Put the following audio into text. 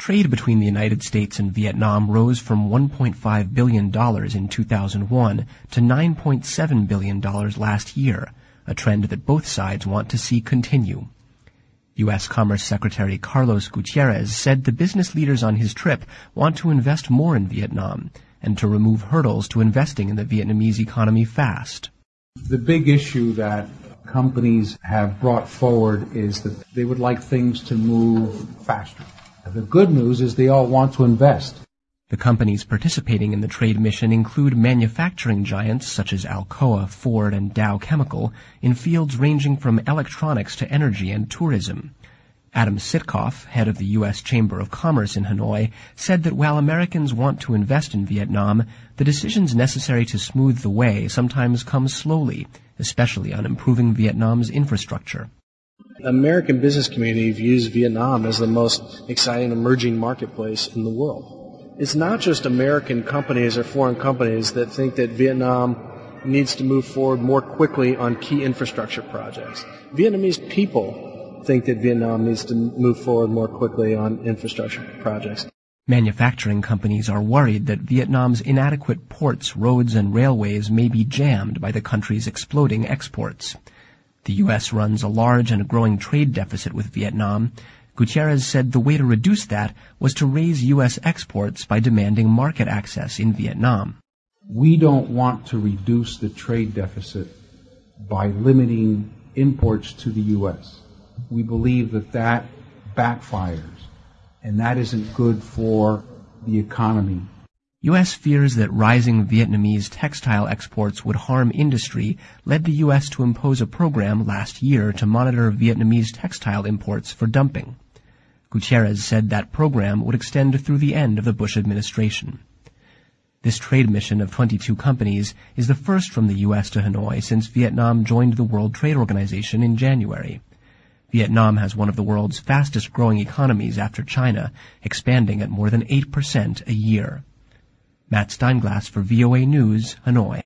Trade between the United States and Vietnam rose from $1.5 billion in 2001 to $9.7 billion last year, a trend that both sides want to see continue. U.S. Commerce Secretary Carlos Gutierrez said the business leaders on his trip want to invest more in Vietnam and to remove hurdles to investing in the Vietnamese economy fast. The big issue that companies have brought forward is that they would like things to move faster. The good news is they all want to invest. The companies participating in the trade mission include manufacturing giants such as Alcoa, Ford, and Dow Chemical in fields ranging from electronics to energy and tourism. Adam Sitkoff, head of the U.S. Chamber of Commerce in Hanoi, said that while Americans want to invest in Vietnam, the decisions necessary to smooth the way sometimes come slowly, especially on improving Vietnam's infrastructure. The American business community views Vietnam as the most exciting emerging marketplace in the world. It's not just American companies or foreign companies that think that Vietnam needs to move forward more quickly on key infrastructure projects. Vietnamese people think that Vietnam needs to move forward more quickly on infrastructure projects. Manufacturing companies are worried that Vietnam's inadequate ports, roads, and railways may be jammed by the country's exploding exports. The U.S. runs a large and growing trade deficit with Vietnam. Gutierrez said the way to reduce that was to raise U.S. exports by demanding market access in Vietnam. We don't want to reduce the trade deficit by limiting imports to the U.S. We believe that that backfires, and that isn't good for the economy. U.S. fears that rising Vietnamese textile exports would harm industry led the U.S. to impose a program last year to monitor Vietnamese textile imports for dumping. Gutierrez said that program would extend through the end of the Bush administration. This trade mission of 22 companies is the first from the U.S. to Hanoi since Vietnam joined the World Trade Organization in January. Vietnam has one of the world's fastest-growing economies after China, expanding at more than 8% a year. Matt Steinglass for VOA News, Hanoi.